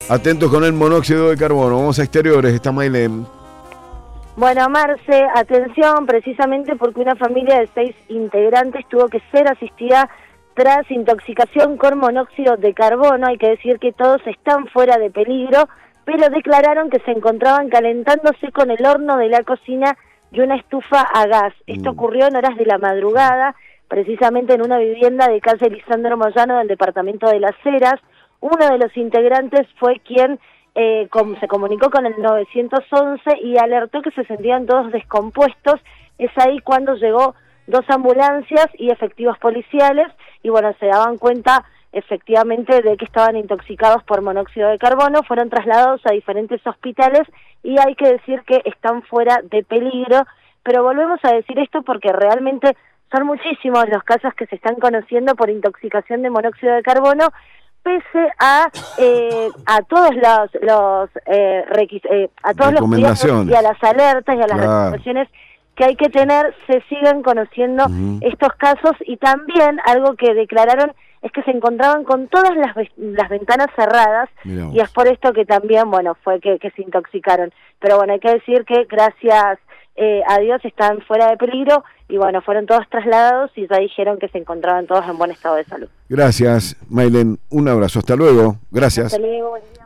Atentos con el monóxido de carbono. Vamos a exteriores. Está Maylén. Bueno, Marce, atención, precisamente porque una familia de 6 integrantes tuvo que ser asistida tras intoxicación con monóxido de carbono. Hay que decir que todos están fuera de peligro, pero declararon que se encontraban calentándose con el horno de la cocina y una estufa a gas. Esto ocurrió en horas de la madrugada, precisamente en una vivienda de calle Lisandro Moyano del departamento de Las Heras. Uno de los integrantes fue quien se comunicó con el 911 y alertó que se sentían todos descompuestos. Es ahí cuando llegó 2 ambulancias y efectivos policiales, y bueno, se daban cuenta efectivamente de que estaban intoxicados por monóxido de carbono. Fueron trasladados a diferentes hospitales y hay que decir que están fuera de peligro, pero volvemos a decir esto porque realmente son muchísimos los casos que se están conociendo por intoxicación de monóxido de carbono, pese a todos los cuidados y a las alertas y a las recomendaciones que hay que tener. Se siguen conociendo estos casos, y también algo que declararon es que se encontraban con todas las ventanas cerradas, y es por esto que también, bueno, fue que se intoxicaron. Pero bueno, hay que decir que gracias a Dios están fuera de peligro, y bueno, fueron todos trasladados y ya dijeron que se encontraban todos en buen estado de salud. Gracias, Maylén. Un abrazo. Hasta luego. Gracias. Hasta luego.